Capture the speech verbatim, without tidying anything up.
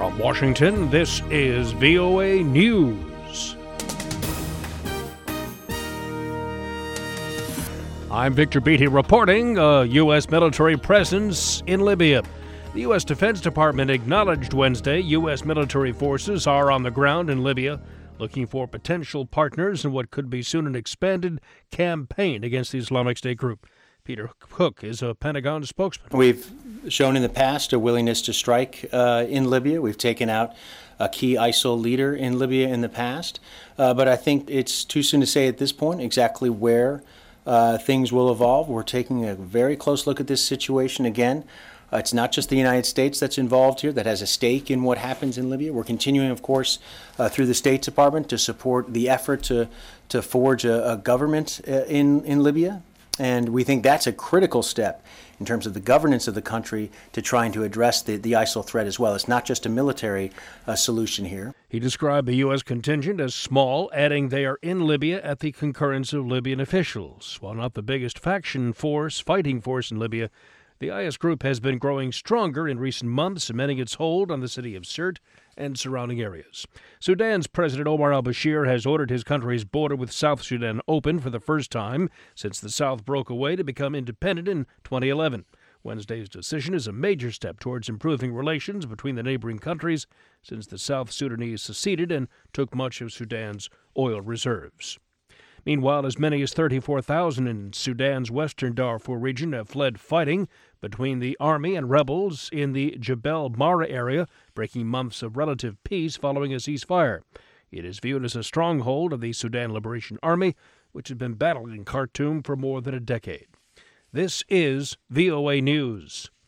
From Washington, this is V O A News. I'm Victor Beatty reporting a U S military presence in Libya. The U S Defense Department acknowledged Wednesday U S military forces are on the ground in Libya, looking for potential partners in what could be soon an expanded campaign against the Islamic State group. Peter Cook is a Pentagon spokesman. We've shown in the past a willingness to strike uh, in Libya. We've taken out a key I S I L leader in Libya in the past. Uh, but I think it's too soon to say at this point exactly where uh, things will evolve. We're taking a very close look at this situation again. Uh, it's not just the United States that's involved here, that has a stake in what happens in Libya. We're continuing, of course, uh, through the State Department to support the effort to, to forge a, a government uh, in, in Libya. And we think that's a critical step in terms of the governance of the country to trying to address the, the I S I L threat as well. It's not just a military uh, solution here. He described the U S contingent as small, adding they are in Libya at the concurrence of Libyan officials. While not the biggest faction force, fighting force in Libya, the I S group has been growing stronger in recent months, cementing its hold on the city of Sirte and surrounding areas. Sudan's President Omar al-Bashir has ordered his country's border with South Sudan open for the first time since the South broke away to become independent in twenty eleven. Wednesday's decision is a major step towards improving relations between the neighboring countries since the South Sudanese seceded and took much of Sudan's oil reserves. Meanwhile, as many as thirty-four thousand in Sudan's western Darfur region have fled fighting between the army and rebels in the Jebel Mara area, breaking months of relative peace following a ceasefire. It is viewed as a stronghold of the Sudan Liberation Army, which has been battling in Khartoum for more than a decade. This is V O A News.